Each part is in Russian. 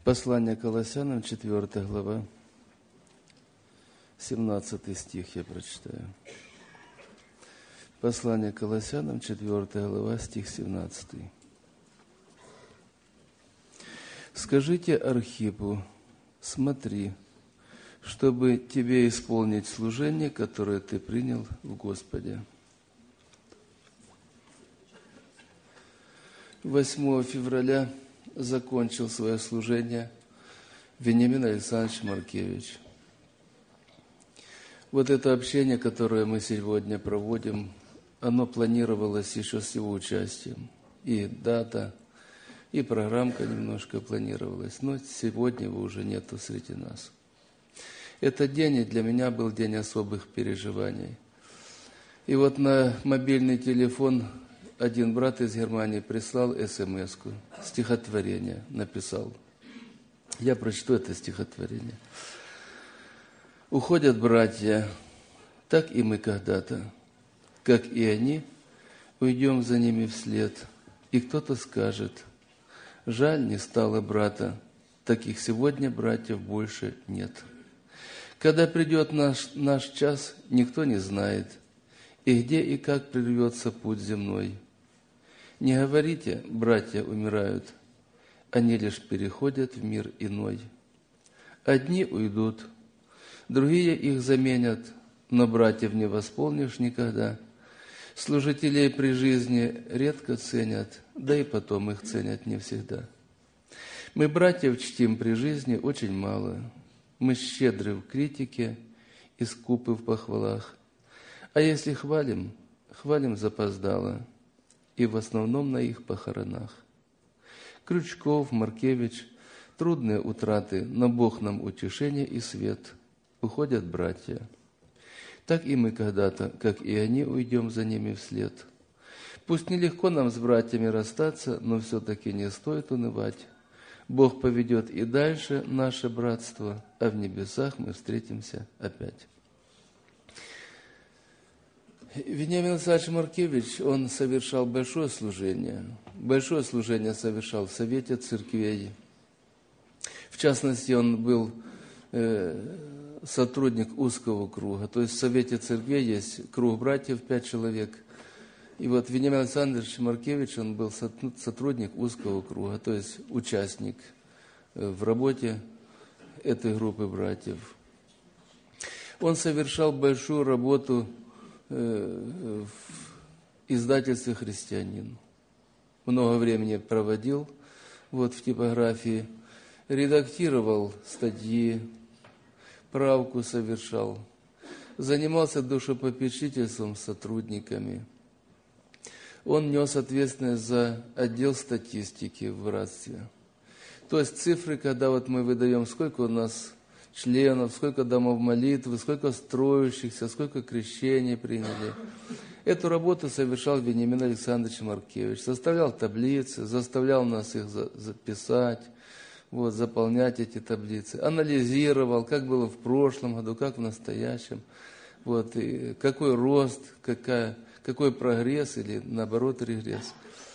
Послание Колоссянам, 4 глава, 17 стих я прочитаю. Послание Колоссянам, 4 глава, стих 17. «Скажите Архипу, смотри, чтобы тебе исполнить служение, которое ты принял в Господе». 8 февраля закончил свое служение Вениамин Александрович Маркевич. Вот это общение, которое мы сегодня проводим, оно планировалось еще с его участием. И дата, и программка немножко планировалась, но сегодня его уже нету среди нас. Этот день для меня был день особых переживаний. И вот на мобильный телефон один брат из Германии прислал смс-ку, стихотворение написал. Я прочту это стихотворение. «Уходят братья, так и мы когда-то, как и они, уйдем за ними вслед. И кто-то скажет, жаль, не стало брата, таких сегодня братьев больше нет. Когда придет наш час, никто не знает, и где и как прервется путь земной. Не говорите, братья умирают, они лишь переходят в мир иной. Одни уйдут, другие их заменят, но братьев не восполнишь никогда. Служителей при жизни редко ценят, да и потом их ценят не всегда. Мы братьев чтим при жизни очень мало, мы щедры в критике и скупы в похвалах. А если хвалим, хвалим запоздало, и в основном на их похоронах. Крючков, Маркевич, трудные утраты, но Бог нам утешение и свет. Уходят братья. Так и мы когда-то, как и они, уйдем за ними вслед. Пусть нелегко нам с братьями расстаться, но все-таки не стоит унывать. Бог поведет и дальше наше братство, а в небесах мы встретимся опять». Вениамин Александрович Маркевич, он совершал большое служение совершал в Совете Церквей. В частности, он был сотрудник узкого круга. То есть в Совете Церквей есть круг братьев, 5 человек. И вот Вениамин Александрович Маркевич, он был сотрудник узкого круга, то есть участник в работе этой группы братьев. Он совершал большую работу в издательстве «Христианин». Много времени проводил в типографии, редактировал статьи, правку совершал, занимался душепопечительством с сотрудниками. Он нес ответственность за отдел статистики в братстве. То есть цифры, когда мы выдаем, сколько у нас членов, сколько домов молитвы, сколько строящихся, сколько крещений приняли. Эту работу совершал Вениамин Александрович Маркевич. Составлял таблицы, заставлял нас их записать, заполнять эти таблицы. Анализировал, как было в прошлом году, как в настоящем. И какой рост, какой прогресс или, наоборот, регресс.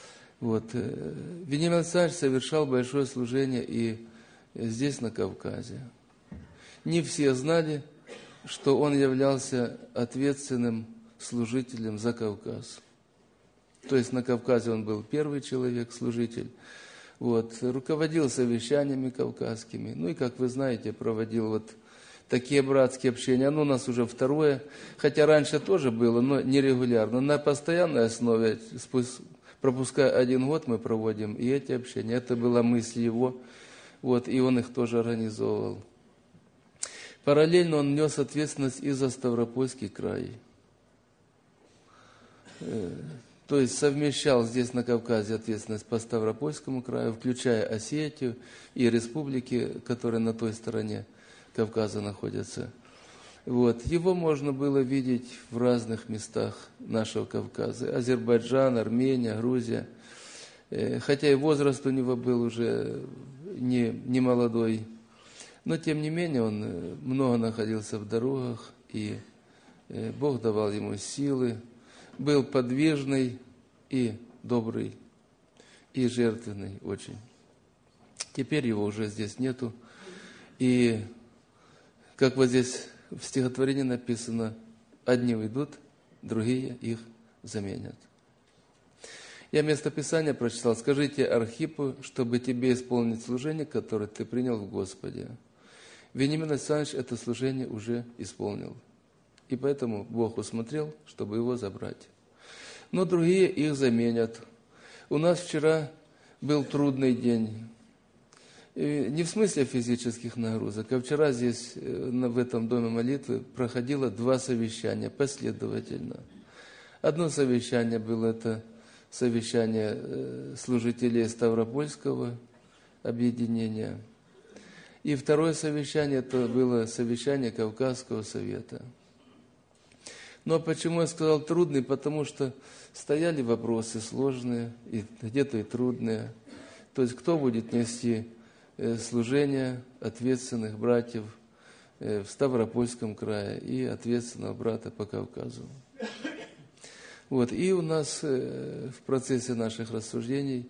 Вениамин Александрович совершал большое служение и здесь, на Кавказе. Не все знали, что он являлся ответственным служителем за Кавказ. То есть на Кавказе он был первый человек, служитель. Руководил совещаниями кавказскими. И, как вы знаете, проводил такие братские общения. Оно у нас уже второе, хотя раньше тоже было, но нерегулярно. На постоянной основе, пропуская 1 год, мы проводим и эти общения. Это была мысль его, и он их тоже организовывал. Параллельно он нес ответственность и за Ставропольский край. То есть совмещал здесь на Кавказе ответственность по Ставропольскому краю, включая Осетию и республики, которые на той стороне Кавказа находятся. Его можно было видеть в разных местах нашего Кавказа. Азербайджан, Армения, Грузия. Хотя и возраст у него был уже не молодой. Но, тем не менее, он много находился в дорогах, и Бог давал ему силы, был подвижный и добрый, и жертвенный очень. Теперь его уже здесь нету. И как вот здесь в стихотворении написано, одни уйдут, другие их заменят. Я место Писания прочитал. Скажите Архипу, чтобы тебе исполнить служение, которое ты принял в Господе. Вениамин Александрович это служение уже исполнил. И поэтому Бог усмотрел, чтобы его забрать. Но другие их заменят. У нас вчера был трудный день. И не в смысле физических нагрузок, а вчера здесь, в этом доме молитвы, проходило 2 совещания последовательно. Одно совещание было это совещание служителей Ставропольского объединения. И второе совещание, это было совещание Кавказского совета. Но почему я сказал трудный? Потому что стояли вопросы сложные, и где-то и трудные. То есть, кто будет нести служение ответственных братьев в Ставропольском крае и ответственного брата по Кавказу. Вот. И у нас в процессе наших рассуждений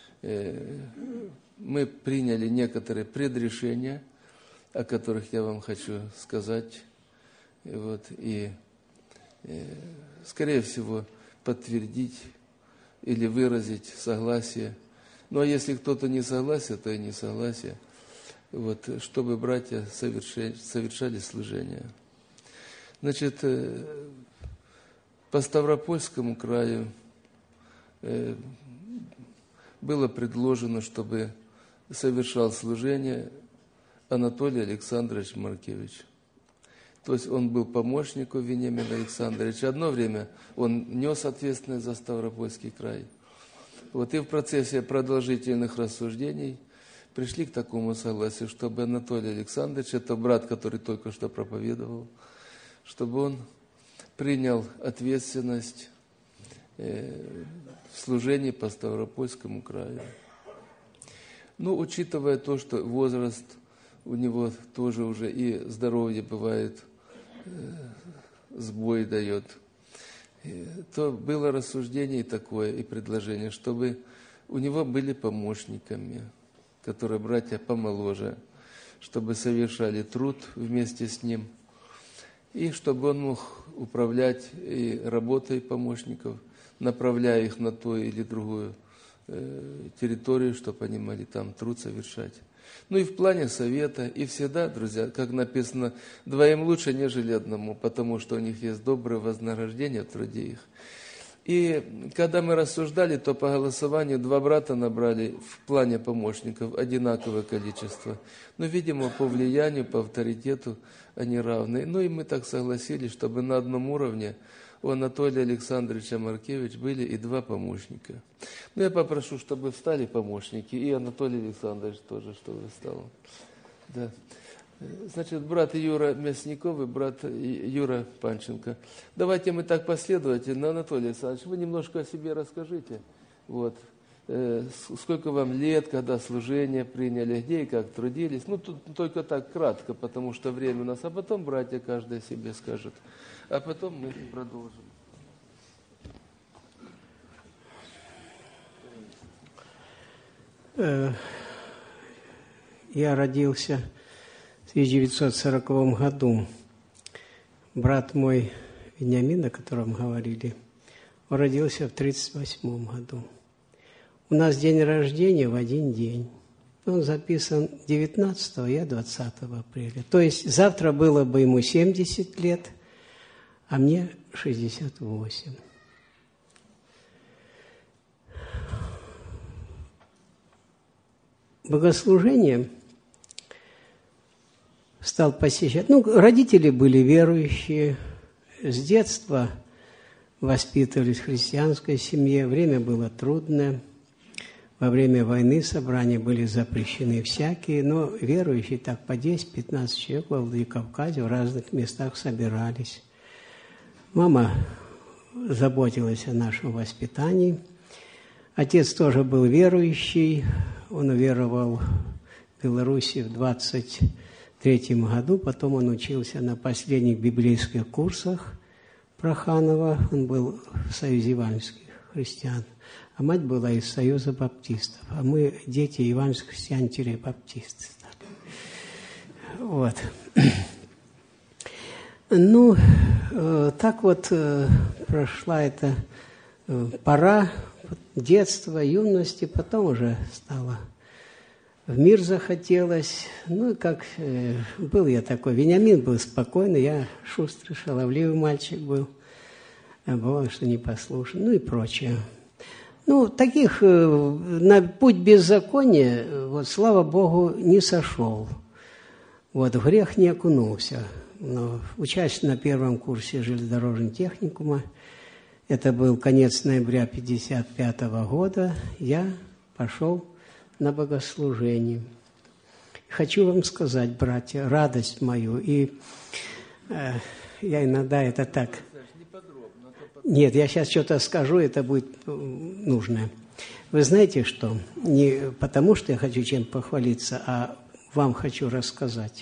мы приняли некоторые предрешения, о которых я вам хочу сказать. Вот. И, скорее всего, подтвердить или выразить согласие. Ну, а если кто-то не согласен, то и не согласие. Вот, чтобы братья совершали служение. Значит, по Ставропольскому краю было предложено, чтобы совершал служение Анатолий Александрович Маркевич. То есть он был помощником Вениамина Александровича. Одно время он нес ответственность за Ставропольский край. Вот и в процессе продолжительных рассуждений пришли к такому согласию, чтобы Анатолий Александрович, это брат, который только что проповедовал, чтобы он принял ответственность в служении по Ставропольскому краю. Ну, учитывая то, что возраст у него тоже уже и здоровье бывает, сбой дает, то было рассуждение такое и предложение, чтобы у него были помощниками, которые братья помоложе, чтобы совершали труд вместе с ним, и чтобы он мог управлять и работой помощников, направляя их на ту или другую территорию, чтобы они могли там труд совершать. Ну и в плане совета, и всегда, друзья, как написано, двоим лучше, нежели одному, потому что у них есть доброе вознаграждение в труде их. И когда мы рассуждали, то по голосованию 2 брата набрали в плане помощников одинаковое количество. Но, видимо, по влиянию, по авторитету они равны. Ну и мы так согласились, чтобы на одном уровне у Анатолия Александровича Маркевича были и 2 помощника. Ну, я попрошу, чтобы встали помощники, и Анатолий Александрович тоже, чтобы встал. Да. Значит, брат Юра Мясников и брат Юра Панченко. Давайте мы так последовательно. Анатолий Александрович, вы немножко о себе расскажите. Вот. Сколько вам лет, когда служение приняли, где и как трудились. Ну, тут только так кратко, потому что время у нас. А потом братья каждый о себе скажет. А потом мы продолжим. Я родился в 1940 году. Брат мой Вениамин, о котором говорили, он родился в 1938 году. У нас день рождения в один день. Он записан 19, я 20 апреля. То есть завтра было бы ему 70 лет, а мне 68. Богослужение стал посещать. Ну, родители были верующие, с детства воспитывались в христианской семье, время было трудное. Во время войны собрания были запрещены всякие, но верующие так по 10-15 человек во Владикавказе в разных местах собирались. Мама заботилась о нашем воспитании. Отец тоже был верующий. Он уверовал в Беларуси в 23 году. Потом он учился на последних библейских курсах Проханова. Он был в Союзе евангельских христиан. А мать была из Союза баптистов. А мы дети евангельских христиан-баптисты. Вот. Ну, так вот прошла эта пора детства, юности, потом уже стало в мир захотелось. Ну, как был я такой, Вениамин был спокойный, я шустрый, шаловливый мальчик был. А бывало, что непослушный, ну и прочее. Ну, таких на путь беззакония, вот, слава Богу, не сошел. Вот, в грех не окунулся. Но, учась на первом курсе железнодорожного техникума, это был конец ноября 1955 года, я пошел на богослужение. Хочу вам сказать, братья, радость мою, и я иногда это так... Нет, я сейчас что-то скажу, это будет нужно. Вы знаете что? Не потому, что я хочу чем похвалиться, а вам хочу рассказать.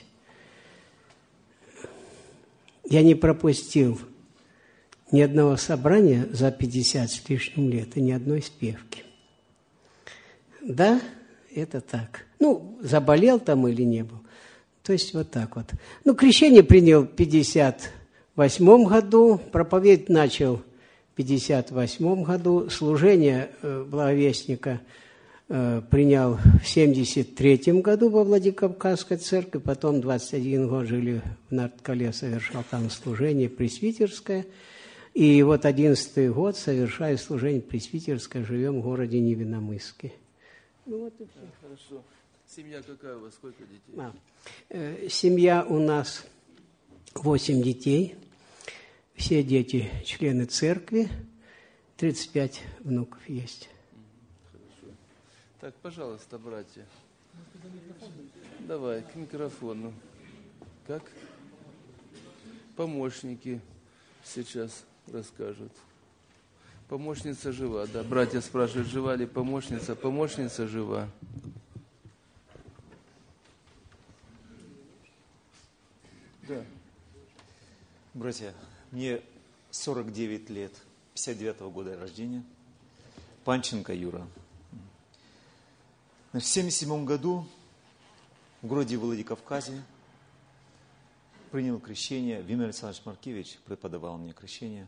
Я не пропустил ни одного собрания за 50 с лишним лет и ни одной спевки. Да, это так. Ну, заболел там или не был. То есть вот так вот. Ну, крещение принял в 1958 году, проповедь начал в 1958 году, служение благовестника принял в 1973 году во Владикавказской церкви, потом 21 год жили в Нарткале, совершал там служение пресвитерское, и вот 11-й год совершаю служение пресвитерское, живем в городе Невинномысске. Ну вот и все. Хорошо. Семья какая у вас? Сколько детей? Семья у нас 8 детей. Все дети члены церкви. 35 внуков есть. Хорошо. Так, пожалуйста, братья. Давай, к микрофону. Как? Помощники сейчас расскажут. Помощница жива, да. Братья спрашивают, жива ли помощница. Помощница жива. Да. Братья, мне 49 лет, 59-го года рождения. Панченко Юра. В 1977 году в городе Владикавказе принял крещение. Вимер Александрович Маркевич преподавал мне крещение.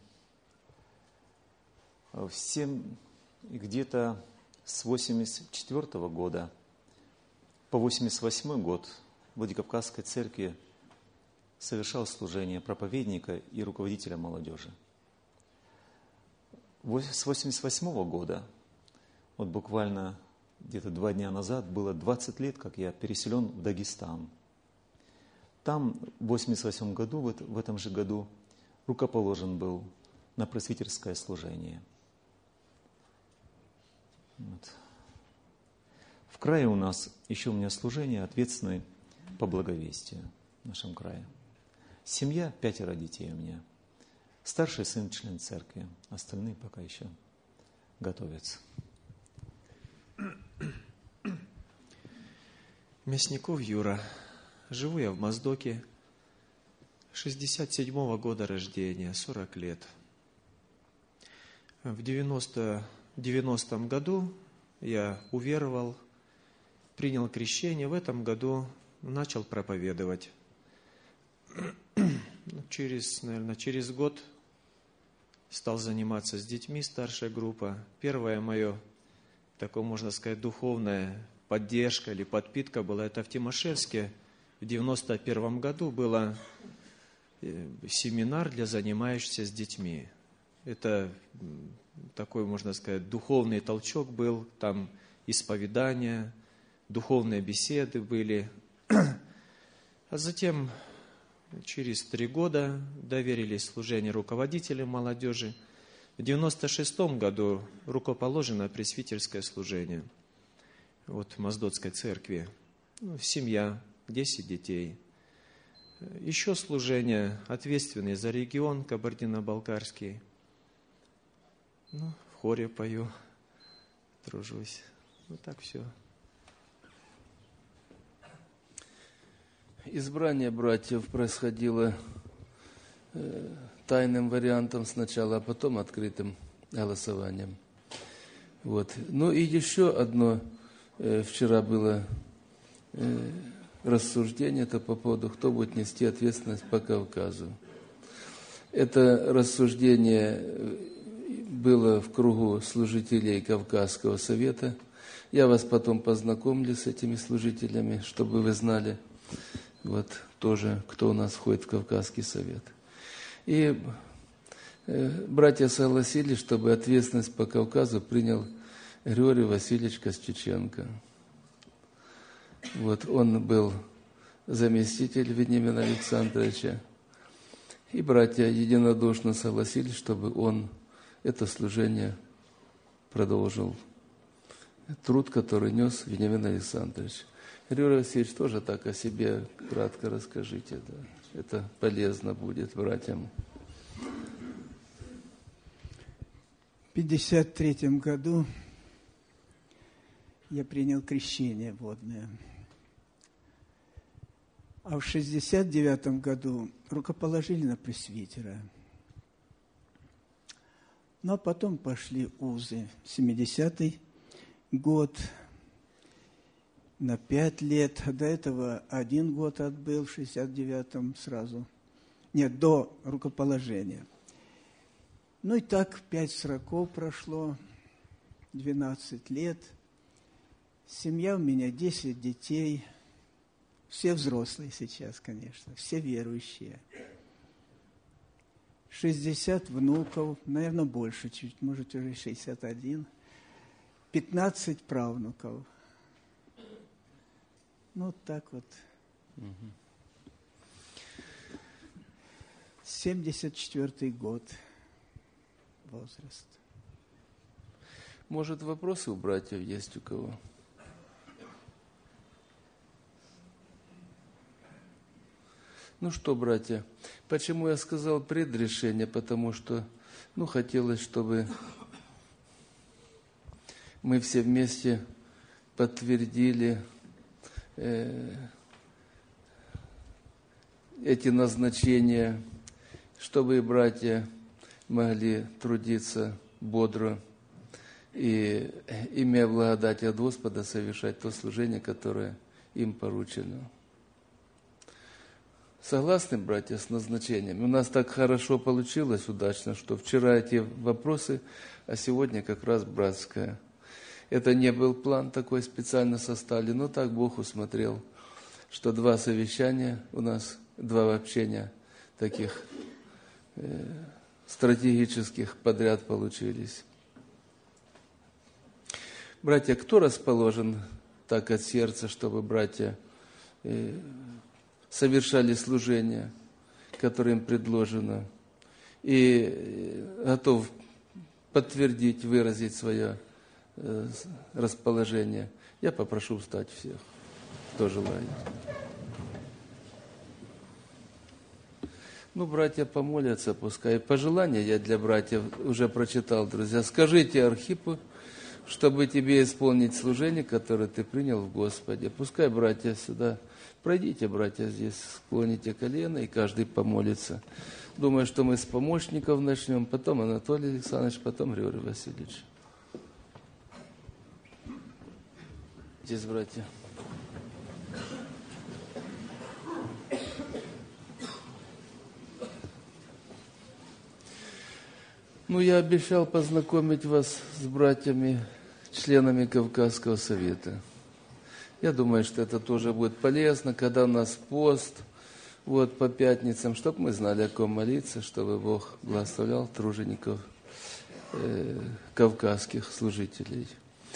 Где-то с 1984 года по 1988 год в Владикавказской церкви совершал служение проповедника и руководителя молодежи. С 1988 года, вот буквально где-то 2 дня назад, было 20 лет, как я переселен в Дагестан. Там в 1988 году, в этом же году, рукоположен был на пресвитерское служение. Вот. В крае у нас, еще у меня служение ответственное по благовестию в нашем крае. Семья, 5 детей у меня. Старший сын член церкви, остальные пока еще готовятся. Мясников Юра. Живу я в Моздоке. 67-го года рождения, 40 лет. В 90-м году я уверовал, принял крещение. В этом году начал проповедовать. Через год стал заниматься с детьми, старшая группа. Первое мое, такое, можно сказать, духовная поддержка или подпитка была это в Тимошевске. В 91 году был семинар для занимающихся с детьми. Это такой, можно сказать, духовный толчок был. Там исповедания, духовные беседы были. А затем, через 3 года, доверили служение руководителям молодежи. В 96 году рукоположено пресвитерское служение. Вот в Моздокской церкви. Семья, 10 детей. Еще служение ответственное за регион Кабардино-Балкарский. В хоре пою, тружусь. Так все. Избрание братьев происходило тайным вариантом сначала, а потом открытым голосованием. Вот. Ну и еще одно вчера было рассуждение, это по поводу, кто будет нести ответственность по Кавказу. Это рассуждение было в кругу служителей Кавказского совета. Я вас потом познакомлю с этими служителями, чтобы вы знали, вот тоже, кто у нас входит в Кавказский совет. И братья согласились, чтобы ответственность по Кавказу принял Григорий Васильевич Костюченко. Вот он был заместитель Вениамина Александровича. И братья единодушно согласились, чтобы он это служение продолжил. Труд, который нес Вениамин Александрович. Григорий Васильевич, тоже так о себе кратко расскажите. Да. Это полезно будет братьям. В 1953 году я принял крещение водное. А в 1969 году рукоположили на пресвитера. Ну, а потом пошли узы. 70-й год на 5 лет. До этого 1 год отбыл, в 69-м сразу. Нет, до рукоположения. Ну и так 5 сроков прошло, 12 лет. Семья у меня 10 детей. Все взрослые сейчас, конечно, все верующие. 60 внуков, наверное, больше, чуть, может, уже 61. 15 правнуков. Ну, так вот. 74-й год возраст. Может, вопросы у братьев есть у кого? Ну что, братья, почему я сказал предрешение? Потому что, хотелось, чтобы мы все вместе подтвердили эти назначения, чтобы братья могли трудиться бодро и, имея благодать от Господа, совершать то служение, которое им поручено. Согласны, братья, с назначением? У нас так хорошо получилось, удачно, что вчера эти вопросы, а сегодня как раз братское. Это не был план такой специально составлен, но так Бог усмотрел, что 2 совещания у нас, 2 общения таких стратегических подряд получились. Братья, кто расположен так от сердца, чтобы братья совершали служение, которое им предложено, и готов подтвердить, выразить свое расположение? Я попрошу встать всех, кто желает. Братья помолятся, пускай. Пожелания я для братьев уже прочитал, друзья. Скажите Архипу, чтобы тебе исполнить служение, которое ты принял в Господе. Пускай братья сюда, пройдите, братья, здесь, склоните колено, и каждый помолится. Думаю, что мы с помощников начнем, потом Анатолий Александрович, потом Григорий Васильевич. Здесь, братья. Я обещал познакомить вас с братьями, членами Кавказского совета. Я думаю, что это тоже будет полезно, когда у нас пост, по пятницам, чтобы мы знали, о ком молиться, чтобы Бог благословлял тружеников, кавказских служителей.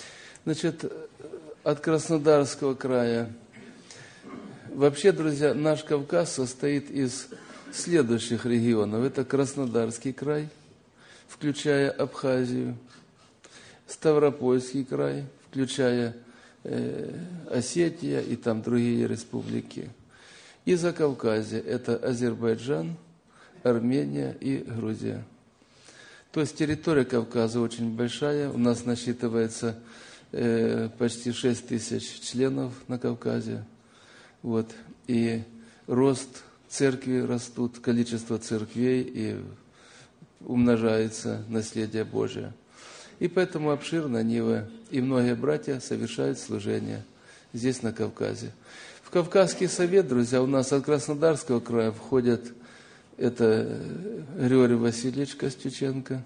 От Краснодарского края. Вообще, друзья, наш Кавказ состоит из следующих регионов. Это Краснодарский край, включая Абхазию, Ставропольский край, включая Осетия и там другие республики. И Закавказье – это Азербайджан, Армения и Грузия. То есть территория Кавказа очень большая. У нас насчитывается почти 6 тысяч членов на Кавказе. И рост церкви растут, количество церквей, и умножается наследие Божие. И поэтому обширна Нива, и многие братья совершают служение здесь, на Кавказе. В Кавказский совет, друзья, у нас от Краснодарского края входят это Григорий Васильевич Костюченко,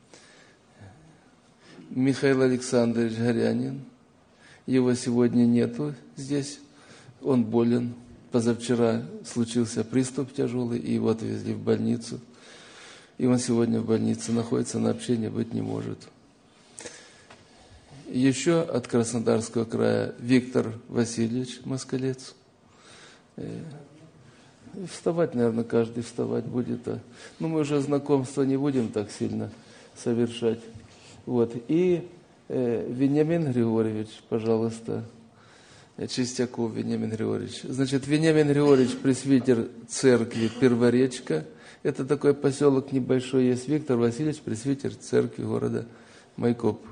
Михаил Александрович Горянин. Его сегодня нету здесь, он болен. Позавчера случился приступ тяжелый, и его отвезли в больницу. И он сегодня в больнице находится, на общении быть не может. Еще от Краснодарского края Виктор Васильевич Москалец. Вставать, наверное, каждый вставать будет. Но мы уже знакомства не будем так сильно совершать. Вот. И Вениамин Григорьевич, пожалуйста, Чистяков Вениамин Григорьевич. Значит, Вениамин Григорьевич, пресвитер церкви Перворечка. Это такой поселок небольшой есть. Виктор Васильевич, пресвитер церкви города Майкоп.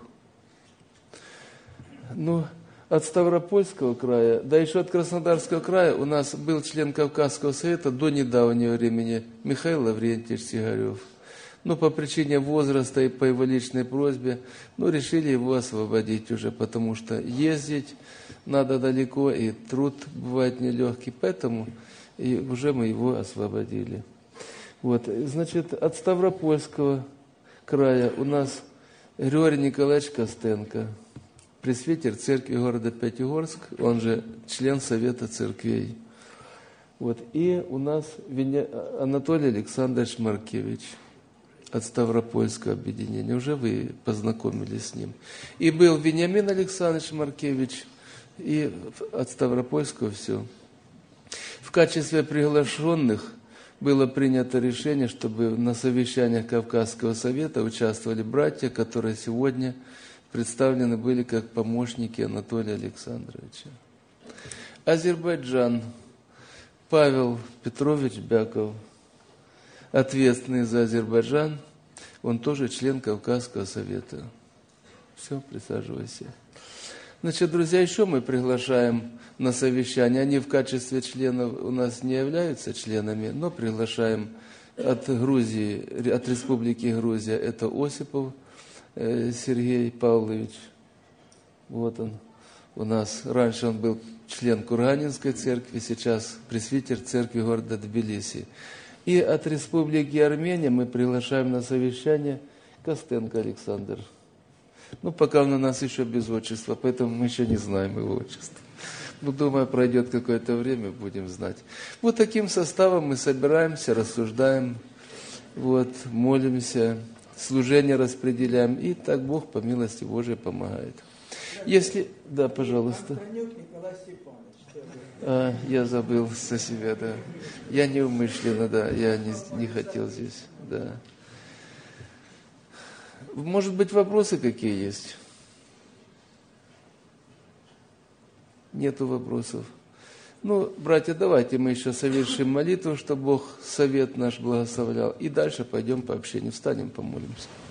Ну, от Ставропольского края, да еще от Краснодарского края у нас был член Кавказского совета до недавнего времени Михаил Лаврентьевич Сигарев. Но по причине возраста и по его личной просьбе, решили его освободить уже, потому что ездить надо далеко, и труд бывает нелегкий, поэтому и уже мы его освободили. Вот, значит, от Ставропольского края у нас Григорий Николаевич Костенко, пресвитер церкви города Пятигорск, он же член Совета церквей. Вот, и у нас Анатолий Александрович Маркевич от Ставропольского объединения. Уже вы познакомились с ним. И был Вениамин Александрович Маркевич, и от Ставропольского все. В качестве приглашенных было принято решение, чтобы на совещаниях Кавказского совета участвовали братья, которые сегодня представлены были как помощники Анатолия Александровича. Азербайджан. Павел Петрович Бяков, ответственный за Азербайджан, он тоже член Кавказского совета. Все, присаживайся. Значит, друзья, еще мы приглашаем на совещание. Они в качестве членов у нас не являются членами, но приглашаем от Грузии, от Республики Грузия. Это Осипов Сергей Павлович. Вот он. У нас раньше он был член Курганинской церкви, сейчас пресвитер церкви города Тбилиси. И от Республики Армения мы приглашаем на совещание Костенко Александр. Пока он у нас еще без отчества, поэтому мы еще не знаем его отчество. Думаю, пройдет какое-то время, будем знать. Вот таким составом мы собираемся, рассуждаем, молимся, служение распределяем, и так Бог по милости Божией помогает. Если... Да, пожалуйста. Я забыл со себя, да. Я неумышленно, да, я не хотел здесь, да. Может быть, вопросы какие есть? Нету вопросов. Братья, давайте мы еще совершим молитву, чтобы Бог совет наш благословлял. И дальше пойдем по общению. Встанем, помолимся.